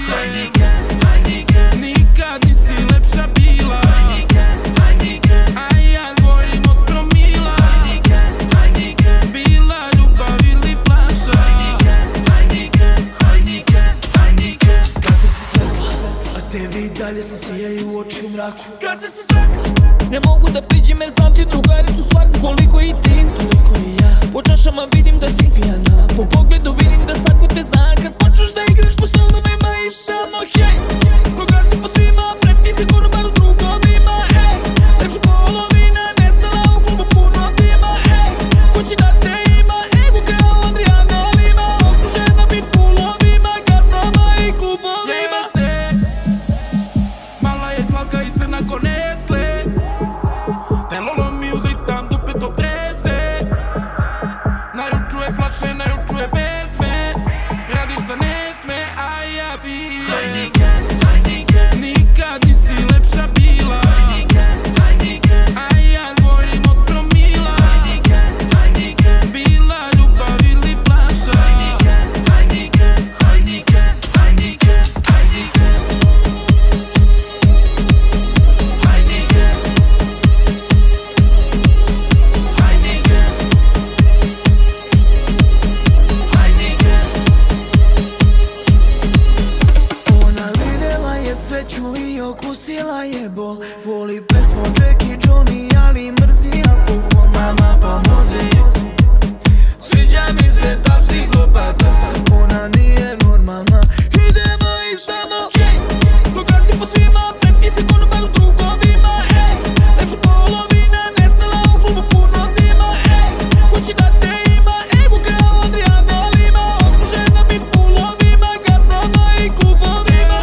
Heineken, Heineken, nikad nisi lepša bila. Heineken, Heineken, a ja dvojim od promila. Heineken, Heineken, bila ljubav ili flaša. Heineken, Heineken, Heineken, Heineken. Gase se svetla, a tebi i dalje se sijaju u oči u mraku. Gase se svetla, ne mogu da priđem jer znam ti drugaricu svaku, koliko i ti, toliko i ja. po čašama vidim da si pijana, po pogledu vidim da svako te zna. Kad počneš da igraš po stolovima i samo hej, dogad si po svima, Fred ti si konobar u drugovima. Ej, lepša polovina nestala u klubu puno dima. Ej, ko će da te ima, ego kao Adriana Lima, okružena pitbullovima, gazdama i klubovima. mala je slatka i crna ko Nestle, telo lomi uzej tam dupe to trese. Naručuje flaše, naručuje pesme, radi šta ne sme, a ja pijem. Heineken, Heineken, nikad nisi lepša bila. Heineken, Heineken, a ja dvojim od promila. Heineken, Heineken, bila ljubav ili flaša. Heineken, Heineken, Heineken, Heineken, Heineken. Sreću i okusila je bol, voli pesmo Jack i Johnny, ali mrzi alkohol. Mama pomozi, Sviđa mi se ta psihopata, ona nije normalna, idemo i samo Hej, dogad si po svima, Fred ti si konobar u drugovima. Ej, lepša polovina nestala u klubu puno dima. Ej, ko će da te ima, ego kao Adriana Lima, okružena pitbullovima, gazdama i klubovima.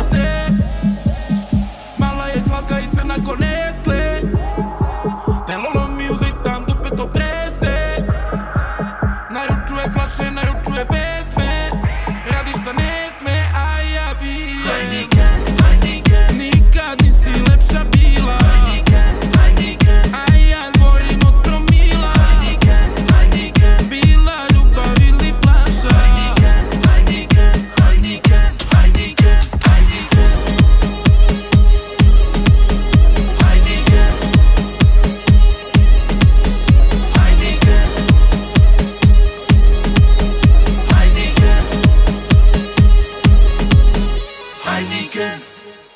mala je slatka i crna ko Nestle, telo lomi uzej tam dupe to trese. Naručuje flaše, naručuje pesme, radi šta ne sme, a ja pijem. Heineken, Heineken, nikad nisi lepša bila. Heineken, Heineken, a ja dvojim od promila. Heineken, Heineken, bila ljubav ili flaša. Heineken, Heineken, Heineken, Heineken, Heineken. Heineken.